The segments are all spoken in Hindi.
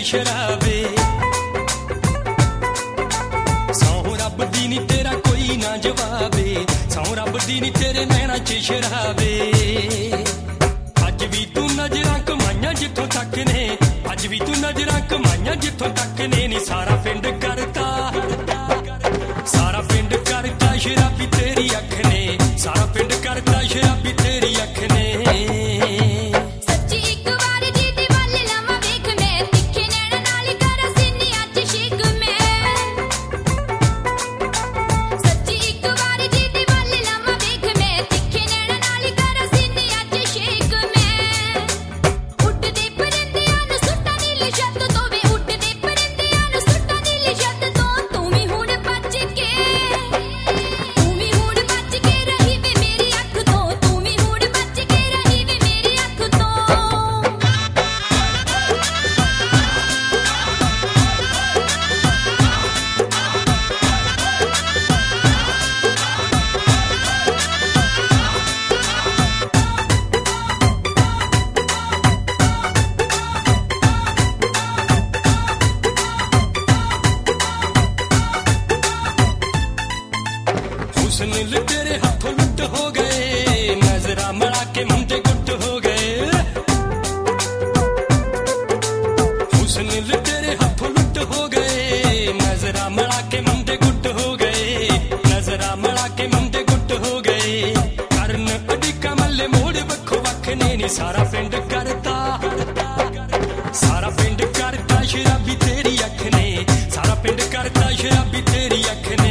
शराबे। सौ रब दी नी तेरा कोई ना जवाबे, सौ रब दी नी तेरे नैना च शराबे। अज भी तू नजरां कमाइयां जिथों तक ने, अज भी तू नजरां कमाइयां जिथों तक ने, नी सारा पिंड करता, सारा पिंड करता शराबी तेरी अख ने, सारा पिंड करता शराबी तेरी अख ने। हुस्न तेरे हाथों लुट हो गए, नजरा मड़ा के मुंडे गुट हो गए। हुस्न तेरे हाथों लुट हो गए, नजरा मड़ा के मुंडे गुट हो गए, नजरा मड़ा के मुंडे गुट हो गए। करन अडिका मल्ले मोड़ वखो वख ने, नी सारा पिंड करता, सारा पिंड करता शराबी तेरी अख ने, सारा पिंड करता शराबी तेरी अख ने।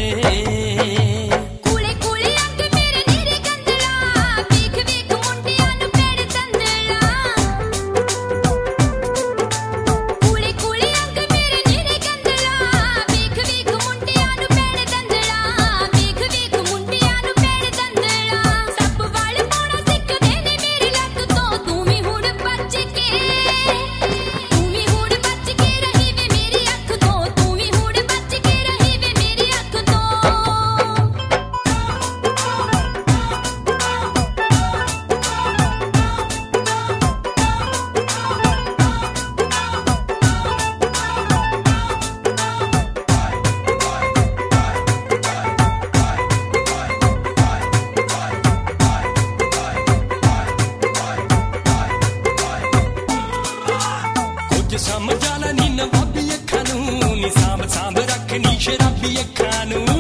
समझ आला नी नवाबी अखां नूं, नी सांभ सांभ रखनी शराबी अखां नूं।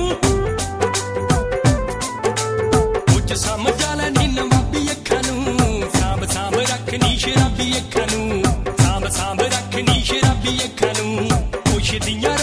कुछ समझ आला नी नवाबी अखां नूं, सांभ सांभ रखनी शराबी अखां नूं, सांभ सांभ रखनी शराबी अखां नूं। पुछदियां